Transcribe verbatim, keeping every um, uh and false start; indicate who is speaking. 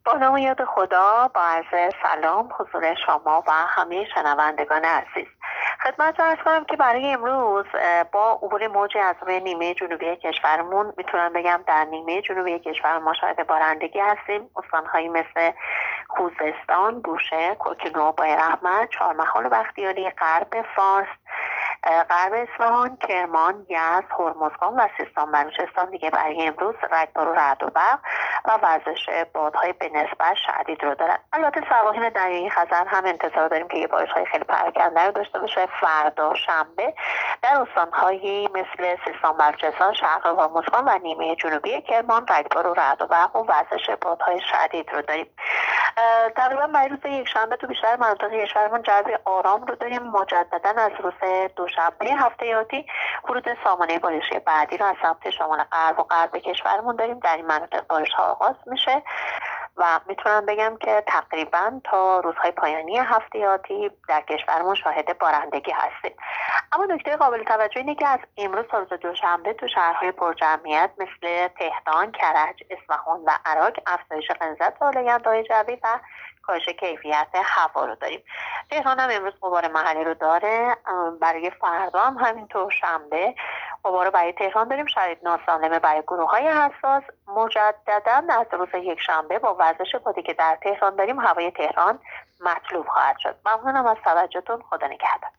Speaker 1: با نام یاد خدا، با عرض سلام حضور شما و همه شنوندگان عزیز. خدمت عرض کنم که برای امروز با عبور موج از روی نیمه جنوبی کشورمون میتونم بگم در نیمه جنوبی کشور ما شاهد بارندگی هستیم. استانهایی مثل خوزستان، بوشهر، کوکنو، بایرحمد، چهارمحال و بختیاری، غرب فارس، غرب اصفهان، کرمان، یزد، هرمزگان و سیستان بلوچستان دیگه برای امروز رگبار و رعد و برق و وزش بادهای به نسبت شدید رو دارن. البته سواحل دریای خزر هم انتظار داریم که یه بارش‌های خیلی پراکنده رو داشته باشه. فردا شنبه در استان‌هایی مثل سیستان بلوچستان، شرق هرمزگان و نیمه جنوبی کرمان رگبار و رعد و برق و وزش بادهای شدید رو داریم. تقریبا برای روز یک شنبه تو بیشتر مناطق کشورمون جو آرام رو داریم. مجددا از روز دوشنبه هفته آتی ورود سامانه بارشی بعدی رو از سمت شمال غرب و غرب کشورمون داریم. در این مناطق بارش ها آغاز میشه و میتونم بگم که تقریبا تا روزهای پایانی هفته آتی در کشورمون شاهد بارندگی هستیم. اما نکته قابل توجه اینه که از امروز تا روز دوشنبه تو شهرهای پرجمعیت مثل تهران، کرج، اصفهان و عراق افزایش غلظت آلاینده‌های جوی و کاهش کیفیت هوا رو داریم. تهران هم امروز غبار محلی رو داره. برای فردا هم همینطور شنبه غبار برای تهران داریم. شرایط ناسالمه برای گروه های حساس. مجددا از روز یک شنبه با وزش بادی که در تهران داریم هوای تهران مطلوب خواهد شد. ممنونم از توجهتون. خدا نگهدار.